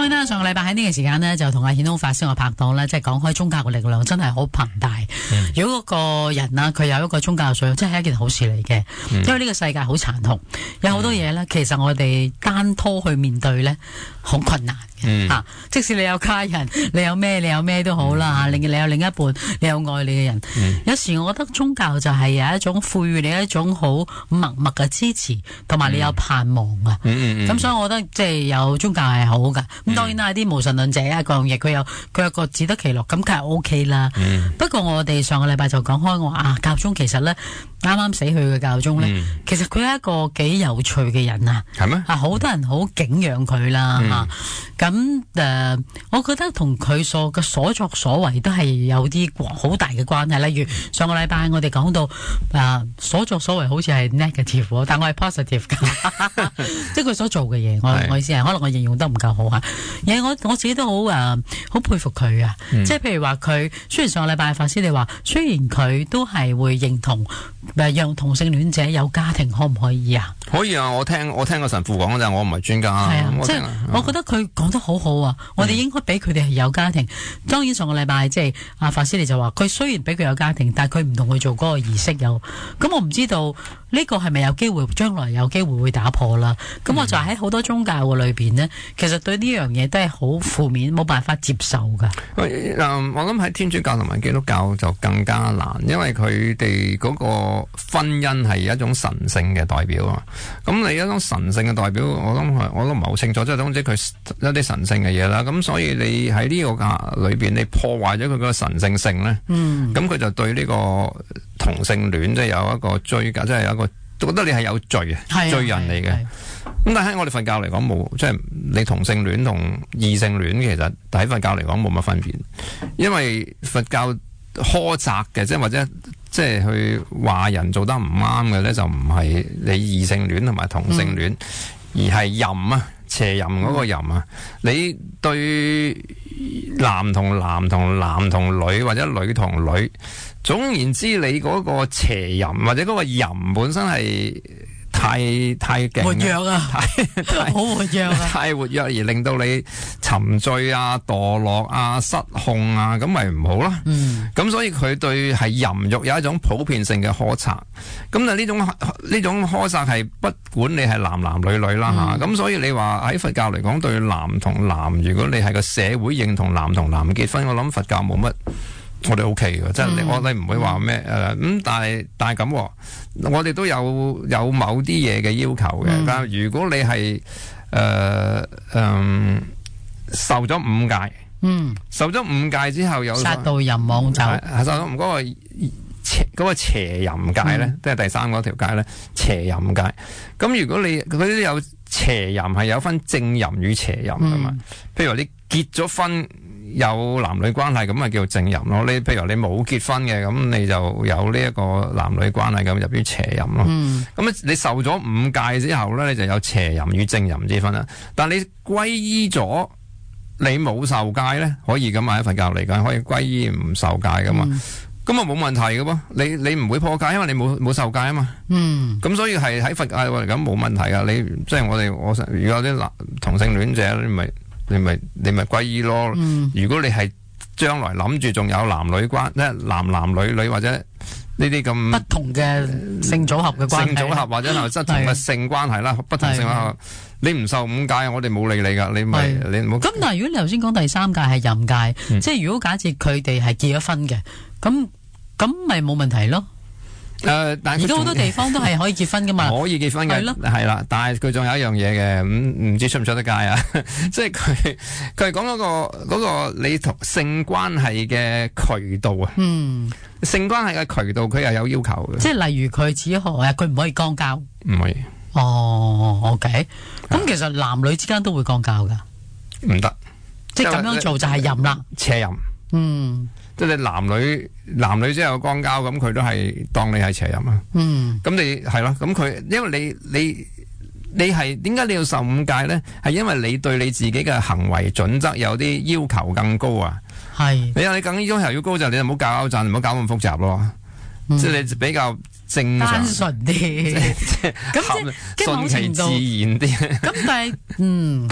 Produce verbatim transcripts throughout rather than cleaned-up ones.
然啦，上個禮拜喺呢個時間呢，就同阿顯空法師我拍檔咧，即係講開宗教嘅力量真係好龐大。嗯、如果嗰個人啊，佢有一個宗教信仰，真係一件好事嚟嘅。嗯、因為呢個世界好殘酷，有好多嘢咧，其實我哋單拖去面對咧，好困難嘅。嗯啊、即使你有家人，你有咩，你有咩都好啦吓，另、嗯、你有另一半，你有愛你嘅人。嗯、有時我覺得宗教就係有一種賦予你一種好默默嘅支持，同埋你有盼望啊。咁、嗯嗯嗯、所以我覺得即係有宗教係好噶。咁、嗯、當然啦，啲無神論者啊，各樣嘢佢有佢有個自得其樂，咁梗係 O K 啦。嗯、不過我哋上個禮拜就講開我啊，教宗其實咧啱啱死去嘅教宗咧，嗯、其實佢係一個幾有趣嘅人啊。係咩嗎？啊，好多人好敬仰佢啦吓。咁誒、嗯呃，我覺得同佢所嘅所作所為都係有啲好大嘅關係。例如上個禮拜我哋講到啊、呃，所作所為好似係 negative， 但我係 positive 噶，即係佢所做嘅嘢。我是我意思係，可能我形容得唔夠好吓。而我我自己都好誒，好、呃、佩服佢啊。嗯、即係譬如話佢，雖然上個禮拜法師你話，雖然佢都係會認同誒、呃，讓同性戀者有家庭，可唔可以啊？ 可以啊，我聽我聽個神父講嗰陣，我唔係專家。係啊，即係我覺得佢講得好好啊！嗯、我哋應該俾佢哋係有家庭。當然上個禮拜即係阿法師你就話，佢雖然俾佢有家庭，但係佢唔同佢做嗰個儀式有。咁我唔知道呢個係咪有機會將來有機會會打破啦？咁我就喺好多宗教嘅裏邊呢，其實對呢樣嘢都係好負面，冇辦法接受噶。喂，嗯，我諗喺天主教同埋基督教就更加難，因為佢哋嗰個婚姻係一種神聖嘅代表啊。咁你一種神聖嘅代表，我諗我都唔係好清楚，即係總之佢一啲神聖嘅嘢啦。咁所以你喺呢個架裏邊，你破壞咗佢嗰個神聖性咧，咁佢、嗯、就對呢個同性戀即係有一個追究，即係有一個覺得你係有罪啊，罪人嚟嘅。咁但係喺我哋佛教嚟講冇，即係你同性戀同異性戀，其實喺佛教嚟講冇乜分別，因為佛教苛責嘅，即係或者即係去話人做得唔啱嘅咧，就唔係你異性戀同埋同性戀，嗯、而係淫啊，邪淫嗰個淫啊，嗯、你對男同男同男同女或者女同女，總言之，你嗰個邪淫或者嗰個淫本身係太太勁，活躍啊，太太好活躍啊，太活躍而令到你沉醉啊、墮落啊、失控啊，咁咪唔好啦。嗯，咁所以佢對係淫欲有一種普遍性嘅苛責。咁啊呢種呢種苛責係不管你係男男女女啦吓。咁、嗯、所以你話喺佛教嚟講，對男同男，如果你係個社會認同男同男結婚，我諗佛教冇乜。我哋 O K 嘅，即係、嗯、我哋唔會話咩誒咁，但係但係咁，我哋都有有某啲嘢嘅要求嘅。嗯、但係如果你係誒誒受咗五戒，嗯，受咗五戒之後有殺盜淫妄酒，受咗嗰個邪嗰個邪淫戒咧，嗯、即係第三嗰條戒咧，邪淫戒。咁如果你佢都有邪淫，係有分正淫與邪淫噶嘛？嗯、譬如話你結咗婚。有男女關係咁咪叫正淫咯，你譬如你冇結婚嘅，咁你就有呢一個男女關係咁入於邪淫咯。咁、嗯、你受咗五戒之後咧，你就有邪淫與正淫之分啦。但你皈依咗，你冇受戒咧，可以咁喺佛教嚟講，可以皈依唔受戒噶嘛。咁啊冇問題嘅噃，你你唔會破戒，因為你冇冇受戒啊嘛。嗯。咁所以係喺佛教嚟講冇問題噶。你即係我哋我如果有啲男同性戀者，你咪。你咪你咪皈依咯。嗯、如果你係將來諗住仲有男女關，即係男男女女或者呢啲咁不同嘅性組合嘅關係， 性組合或者係不同嘅性關係啦，的不同性關係，你唔受五戒，我哋冇理你噶，你咪的你唔好。咁但係如果你頭先講第三戒係淫戒，嗯、即係如果假設佢哋係結咗婚嘅，咁咁咪冇問題咯。誒、呃，但係而家好多地方都係可以結婚噶嘛，可以結婚嘅係啦，但係佢仲有一樣嘢嘅，咁、嗯、唔知出唔出得街啊？即係佢佢係講嗰個嗰、嗰個你同性關係嘅渠道啊，嗯，性關係嘅渠道佢又有要求嘅，即係例如佢只可啊，佢唔可以肛交，唔可以。哦 ，OK，咁其實男女之間都會肛交噶，唔得，即係咁樣做就係淫啦，邪淫，嗯。即係你男女男女之後肛交，咁佢都係當你係邪淫啊。嗯，咁你係咯，咁佢因為你你你係點解你要受五戒咧？係因為你對你自己嘅行為準則有啲要求更高啊。係是，你有你更要求要高就你就唔好搞搞震，唔好搞咁複雜咯。嗯、即係你比較正常、單純啲，咁即係順其自然啲。咁但係嗯。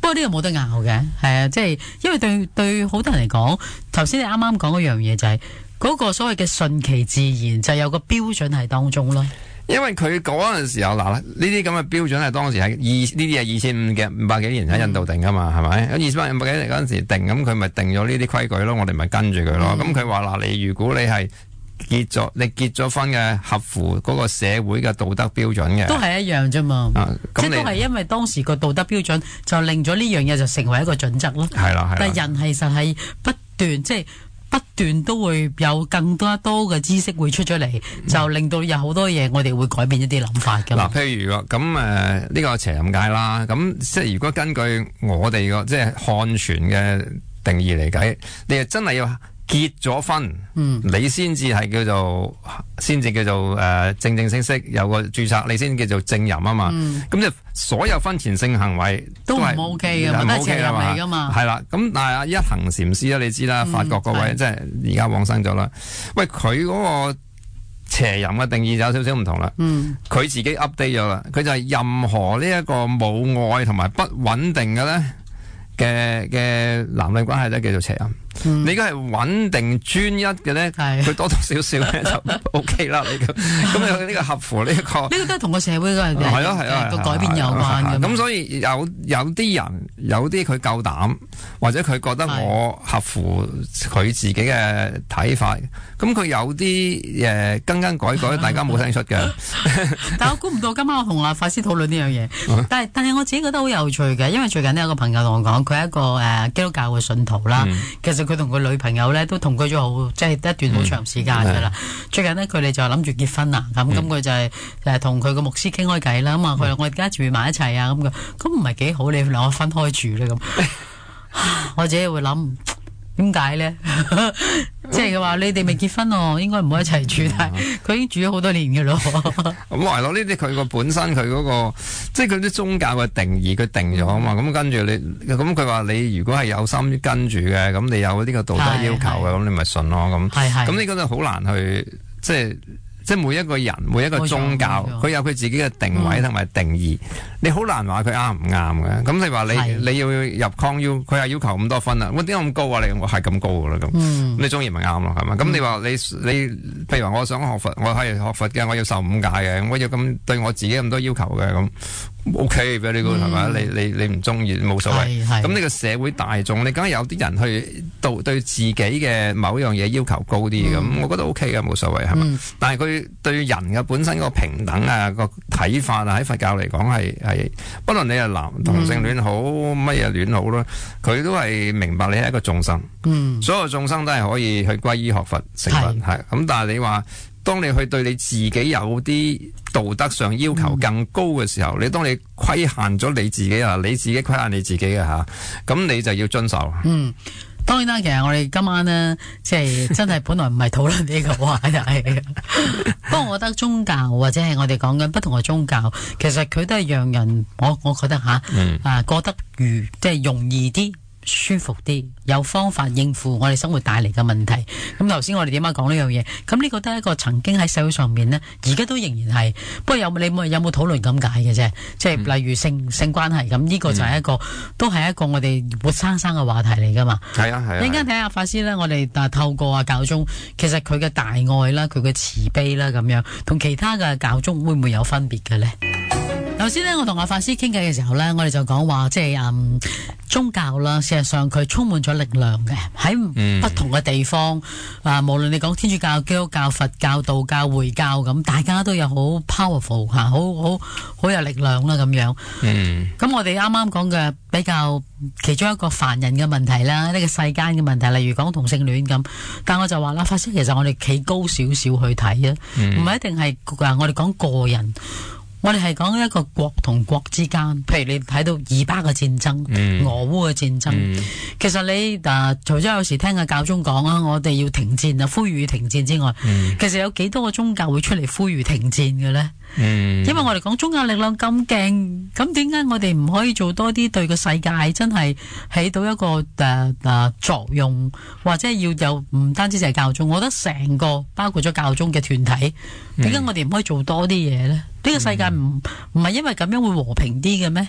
不過呢個冇得拗嘅，係啊，即係因為對對好多人嚟講，頭先你啱啱講嗰樣嘢就係、是、嗰個所謂嘅順其自然，就有個標準喺當中咯。 因為佢嗰陣時候嗱，呢啲咁嘅標準係當時係二呢啲係二千五嘅五百幾年喺印度定噶嘛，係咪、嗯？咁二千五百幾年嗰陣時定，咁佢咪定咗呢啲規矩咯，我哋咪跟住佢咯。咁佢話嗱，你如果你係結咗，你結咗婚嘅合乎嗰個社會嘅道德標準嘅， 都係一樣啫嘛。 啊、 即係都係因為當時個道德標準就令咗呢樣嘢就成為一個準則咯。 係啦，係啦。 但係人其實係不斷即係。不斷都會有更多多嘅知識會出咗嚟，就令到有好多嘢我哋會改變一啲諗法㗎。 嗱，譬如咁誒呢個邪淫戒啦，咁即係如果根據我哋個即係漢傳嘅定義嚟計，你係真係要結咗婚，嗯，你先至係叫做，先至叫做誒、呃、正正式式有個註冊，你先叫做正淫啊嘛。咁即係所有婚前性行為都唔 OK 嘅，唔得邪淫嚟噶嘛。 係啦，咁但係一行禪師啦，你知啦，法國嗰位、嗯、即係而家往生咗啦。喂，佢嗰個邪淫嘅定義就有少少唔同啦。嗯，佢自己 update 咗啦，佢就係任何呢一個冇愛同埋不穩定嘅咧嘅嘅男女關係咧叫做邪淫。嗯、你而家係穩定專一嘅咧，佢多多少少咧就 O K 啦。你咁咁呢個合乎呢、這個，呢個都係同個社會嘅係咯係啊個改變有關嘅。咁所以有有啲人有啲佢夠膽，或者佢覺得我合乎佢自己嘅睇法，咁佢有啲誒、呃、更更改改，大家冇聽出嘅。 但我估唔到今晚我同阿法師討論呢樣嘢，但係但係我自己覺得好有趣嘅，因為最近呢有個朋友同我講，佢係一個誒、呃、基督教嘅信徒啦，嗯、其實佢同佢女朋友咧都同居咗好，即係一段好長時間噶啦。嗯、最近呢，佢哋就諗住結婚啦，咁咁佢就係誒同佢個牧師傾開偈啦。咁啊，佢話我而家住埋一齊啊，咁嘅咁唔係幾好，你兩個分開住咧咁。我自己會諗點解咧？即係佢話你哋未結婚哦，應該唔好一齊住，但係佢已經住咗好多年嘅咯。 咁係咯，呢啲佢個本身佢嗰、嗰個，即係佢啲宗教嘅定義，佢定咗啊嘛。咁跟住你，咁佢話你如果係有心跟住嘅，咁你有呢個道德要求嘅，咁你咪信咯。咁咁呢個就好難去，即係。即係每一個人，每一個宗教，佢有佢自己嘅定位同埋定義，嗯、你好難話佢啱唔啱嘅。咁你話你你要入 Con U，佢係要求咁多分啊？我點解咁高啊？你我係咁高噶啦咁，嗯、你中意咪啱咯，係嘛？咁、嗯、你話你你，譬如話我想學佛，我係學佛嘅，我要受五戒嘅，我要咁對我自己咁多要求嘅咁。O K，俾你個係咪？你你你唔中意冇所謂。咁呢個社會大眾，你梗係有啲人去對對自己嘅某一樣嘢要求高啲咁，嗯、我覺得 O K 嘅，冇所謂係嘛。嗯、但係佢對人嘅本身個平等啊個睇法啊，喺佛教嚟講係係，不論你係男同性戀好乜嘢戀好咯，佢都係明白你係一個眾生。嗯、所有眾生都係可以去歸依學佛成佛係。咁是但係你話，當你去對你自己有啲道德上要求更高嘅時候，嗯、你當你規限咗你自己啊，你自己規限你自己嘅吓，咁你就要遵守。嗯， 當然啦，其實我哋今晚呢，即係真係本來唔係討論呢個話題。不過我覺得宗教或者係我哋講緊不同嘅宗教，其實佢都係讓人，我我覺得吓，嗯、啊過得如即係容易啲。舒服啲，有方法應付我哋生活帶嚟嘅問題。咁頭先我哋點解講呢樣嘢？咁呢個都係一個曾經喺社會上面呢，而家都仍然係。不過有你冇有冇討論咁解嘅啫？即係例如性性關係咁，呢個就係一個、嗯、都係一個我哋活生生嘅話題嚟噶嘛。係啊係啊。陣間睇下法師呢，我哋啊透過啊教宗，其實佢嘅大愛啦，佢嘅慈悲啦，咁樣同其他嘅教宗會唔會有分別嘅呢？頭先呢，我同阿法師傾偈嘅時候呢，我哋就講話即係嗯宗教啦，事實上佢充滿咗力量嘅，喺不同嘅地方、嗯、啊，無論你講天主教、基督教、佛教、道教、回教咁，大家都有好 powerful 吓，好好好有力量啦咁樣。嗯，咁我哋啱啱講嘅比較其中一個凡人嘅問題啦，呢、這個世間嘅問題，例如講同性戀咁，但我就話啦，法師其實我哋企高少少去睇啊，唔係、嗯、一定係啊，我哋講個人。我哋係講一個國同國之間，譬如你睇到以巴嘅戰爭、嗯、俄烏嘅戰爭，嗯、其實你啊、呃，除咗有時聽阿教宗講啊，我哋要停戰啊，呼籲停戰之外，嗯、其實有幾多個宗教會出嚟呼籲停戰嘅咧？嗯、因為我哋講宗教力量咁勁，咁點解我哋唔可以做多啲對個世界真係起到一個誒誒、呃呃、作用，或者要有唔單止就係教宗，我覺得成個包括咗教宗嘅團體，點解我哋唔可以做多啲嘢咧？呢、嗯、個世界唔唔係因為咁樣會和平啲嘅咩？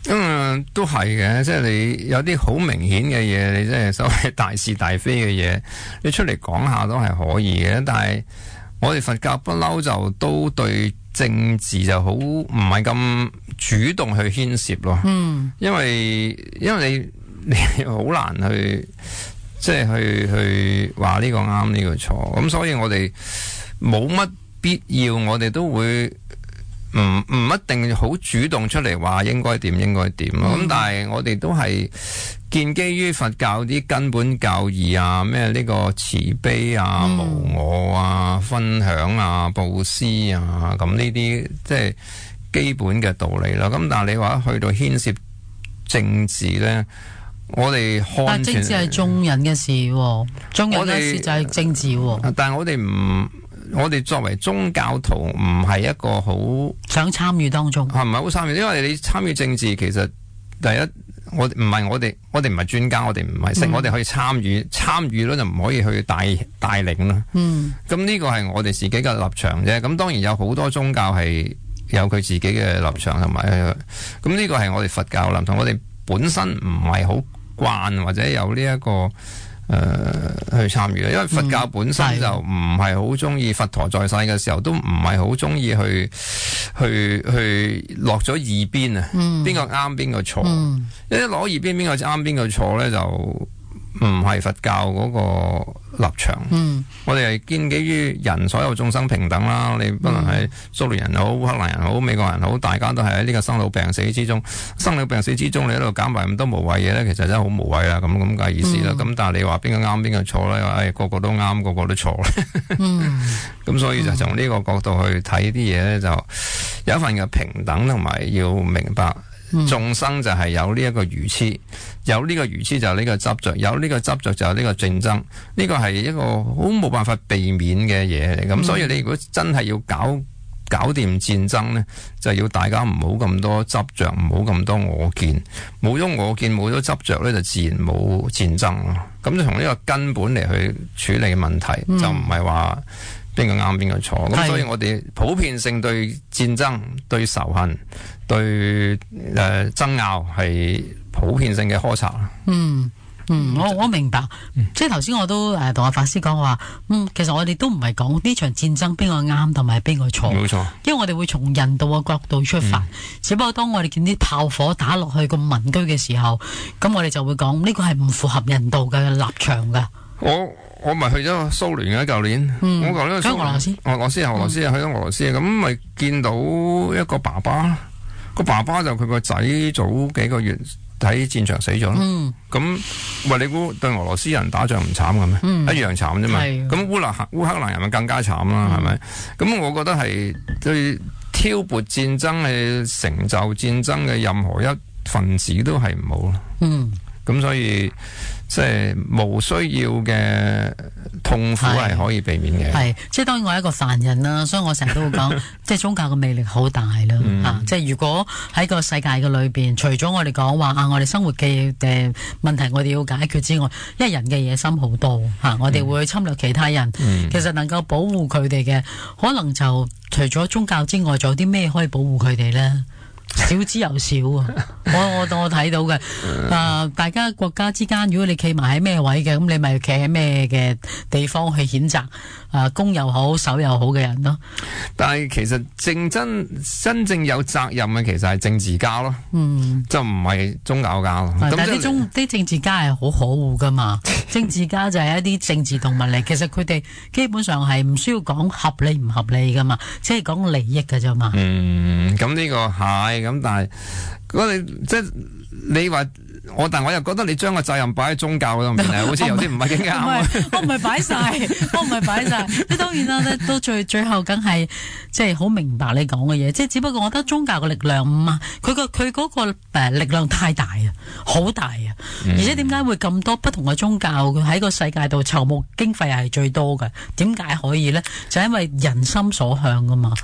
嗯，都係嘅，即係你有啲好明顯嘅嘢，你即係所謂大是大非嘅嘢，你出嚟講下都係可以嘅。但係我哋佛教不嬲就都對政治就好唔係咁主動去牽涉咯。嗯，因為因為你你好難去即係去去話呢個啱呢個錯，咁所以我哋冇乜必要，我哋都會。唔唔一定好主動出嚟話應該點應該點咯，咁、嗯、但係我哋都係建基於佛教啲根本教義啊，咩呢個慈悲啊、嗯、無我啊、分享啊、布施啊，咁呢啲即係基本嘅道理啦。咁但係你話去到牽涉政治咧，我哋看但政治係眾人嘅事，眾人嘅事就係政治。 但係我哋唔。我哋作為宗教徒唔係一個好想參與當中， 係唔係好參與？因為你參與政治，其實第一我唔係我哋，我哋唔係專家，我哋唔係識，我哋可以參與，參與咯就唔可以去帶帶領咯。嗯，咁呢個係我哋自己嘅立場啫。咁當然有好多宗教係有佢自己嘅立場同埋，咁呢個係我哋佛教立場，我哋本身唔係好慣或者有呢、這、一個。誒、呃，去參與，因為佛教本身就唔係好中意，佛陀在世嘅時候都唔係好中意去去去落咗二邊啊，邊個啱邊個錯，一攞二邊邊個啱邊個錯咧就唔係佛教嗰個立場。嗯，我哋係建基於人所有眾生平等啦，你不能係蘇聯人好、烏克蘭人好、美國人好，大家都係喺呢個生老病死之中，生老病死之中，你喺度搞埋咁多無謂嘢咧，其實真係好無謂啦，咁咁嘅意思啦。咁、嗯、但係你話邊個啱邊個錯咧？話、哎、個個都啱，個個都錯咧。嗯，咁所以就從呢個角度去睇啲嘢咧，就有一份嘅平等，同埋要明白。眾生就係有呢一個愚痴，有呢個愚痴就係呢個執着，有呢個執着就係呢個競爭，呢個係一個好冇辦法避免嘅嘢嚟。咁、嗯、所以你如果真係要搞搞掂戰爭呢，就要大家唔好咁多執着，唔好咁多我見，冇咗我見，冇咗執着呢，就自然冇戰爭咯。咁就從呢個根本嚟去處理問題，嗯、就唔係話邊個啱邊個錯。咁所以我哋普遍性對戰爭、對仇恨、對誒、呃、爭拗係普遍性嘅苛責。嗯嗯，我我明白，嗯、即係頭先我都誒同阿法師講話，嗯，其實我哋都唔係講呢場戰爭邊個啱同埋邊個錯， 冇錯， 因為我哋會從人道嘅角度出發。嗯、只不過當我哋見啲炮火打落去個民居嘅時候，咁我哋就會講呢個係唔符合人道嘅立場噶。 我我咪去咗蘇聯嘅舊年，嗯、我舊年去俄羅斯， 俄羅斯係俄羅斯去咗俄羅斯，咁咪、嗯、見到一個爸爸，個爸爸就佢個仔早幾個月喺戰場死咗咯。咁喂、嗯，你估對俄羅斯人打仗唔慘嘅咩？嗯、一樣慘啫嘛。咁烏克烏克蘭人咪更加慘啦，係咪、嗯？咁我覺得係對挑撥戰爭係成就戰爭嘅任何一份子都係唔好咯。嗯，咁所以。即係無需要嘅痛苦係可以避免嘅， 係即係當然我係一個凡人啦，所以我成日都會講，即係宗教嘅魅力好大啦，嗯、啊！即係如果喺個世界嘅裏邊，除咗我哋講話啊，我哋生活嘅誒問題我哋要解決之外，因為人嘅野心好多吓、啊，我哋會侵略其他人，嗯、其實能夠保護佢哋嘅，可能就除咗宗教之外，仲有啲咩可以保護佢哋咧？少之又少啊！我我我睇到嘅，啊、呃，大家國家之間，如果你企埋喺咩位嘅，咁你咪企喺咩嘅地方去譴責啊，攻又好，守又好嘅人咯。 但係其實正真真正有責任嘅，其實係政治家咯，嗯，就唔係宗教家咯。 但係啲宗啲政治家係好可惡噶嘛，政治家就係一啲政治動物嚟，其實佢哋基本上係唔需要講合理唔合理噶嘛，即係講利益噶啫嘛。嗯， 咁呢個係。咁但係，如果你即係你話我，但我又覺得你將個責任擺喺宗教嗰度面係，好似有啲唔係幾啱。 我唔係擺晒，我唔係擺晒。即當然啦，到最最後梗係即係好明白你講嘅嘢。即係只不過我覺得宗教嘅力量唔啊，佢個佢嗰個誒力量太大啊，好大啊！嗯、而且點解會咁多不同嘅宗教佢喺個世界度籌募經費係最多嘅？點解可以咧？就因為人心所向噶嘛。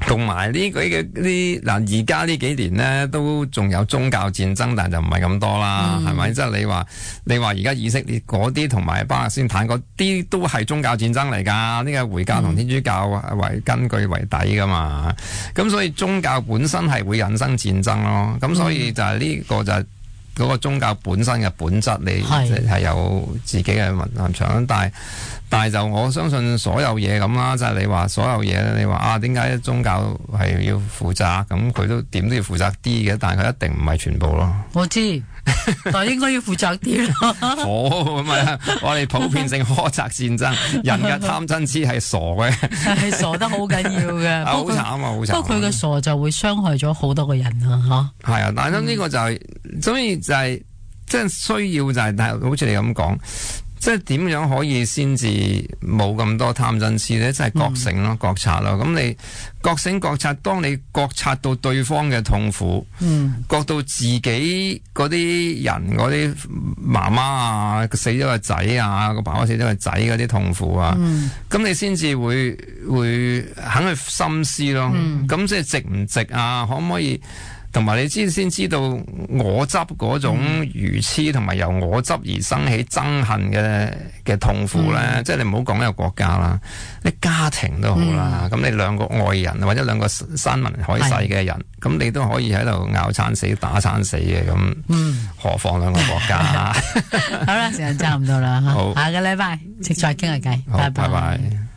同埋呢個嘅呢嗱，而家呢幾年呢，都仲有宗教戰爭，但就唔係咁多啦，係咪、嗯？即係、就是、你話你話而家以色列嗰啲同埋巴勒斯坦嗰啲都係宗教戰爭嚟㗎，呢、這個回教同天主教為根據為底㗎嘛，咁、嗯、所以宗教本身係會引生戰爭咯，咁所以就係呢個就係、是。嗰個宗教本身嘅本質，你係有自己嘅立場，但係但係就我相信所有嘢咁啦，就係、是、你話所有嘢，你話啊點解宗教係要負責？咁佢都點都要負責啲嘅，但係佢一定唔係全部咯。我知，但係應該要負責啲咯。好咁啊！我哋普遍性苛責戰爭，人嘅貪嗔痴係傻嘅，係傻得好緊要嘅。好慘啊！好慘。不過佢嘅傻就會傷害咗好多個人啊！嚇。係啊，但係呢個就係、是嗯、所以。就係即係需要就係、是，但係好似你咁講，即係點樣可以先至冇咁多貪嗔痴咧？即係覺醒咯，嗯、覺察咯。咁你覺醒覺察，當你覺察到對方嘅痛苦，嗯，覺到自己嗰啲人嗰啲媽媽啊死咗個仔啊，個爸爸死咗個仔嗰啲痛苦啊，咁、嗯、你先至會會肯去深思咯。咁、嗯、即係值唔值啊？可唔可以？同埋你知先知道我執嗰種愚痴，同埋由我執而生起憎恨嘅嘅痛苦咧，嗯、即係你唔好講一個國家啦，你家庭都好啦，咁、嗯、你兩個愛人或者兩個山盟海誓嘅人，咁是你都可以喺度拗餐死打餐死嘅，咁，嗯、何況兩個國家？好啦，時間差唔多啦，好，下個禮拜再傾下偈，拜拜。拜拜。